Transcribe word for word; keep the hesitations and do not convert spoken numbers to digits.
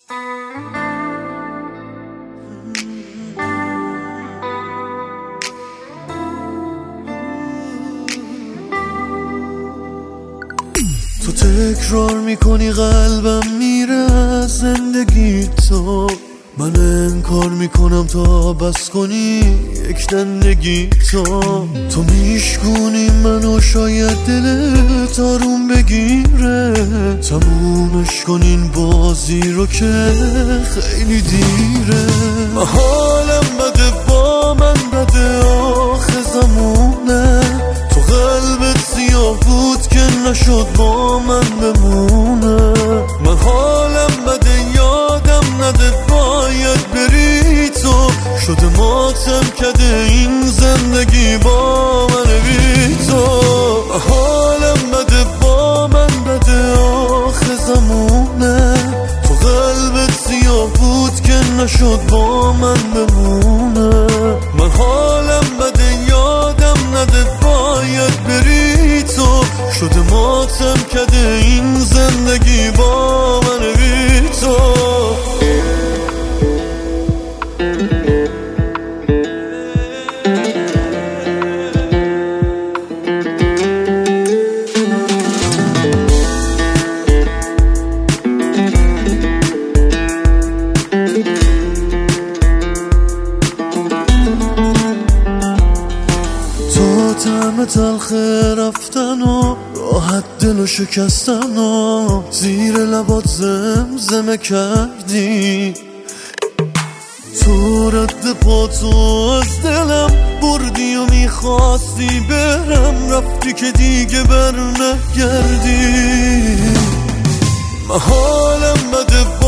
تو تکرار میکنی قلبم میره از زندگی تو، من انکار میکنم تا بس کنی یک دندگی تو. تو میشکونی منو شاید دلت آروم بگیره، تمومش کنین بازی رو که خیلی دیره. حالم بده با من بده آخه زمونه، تو قلبت سیاه بود که نشد با من بمونه. من حالم بده یادم نده باید بری تو، شده ماتم کده این زندگی با من بی تو. حالم بده با من بده آخه زمونه، تو قلبت سیاه بود که نشد با من بمونه. من حالم بده یادم نده باید بری تو، شده ماتم کده این زندگی با من بی تو. طعم تلخ رفتن و راحت دل و شکستن و زیر لبات زمزمه کردی. تو رد پاتو از دلم بردی و میخواستی برم، رفتی که دیگه بر نگردی. من حالم بده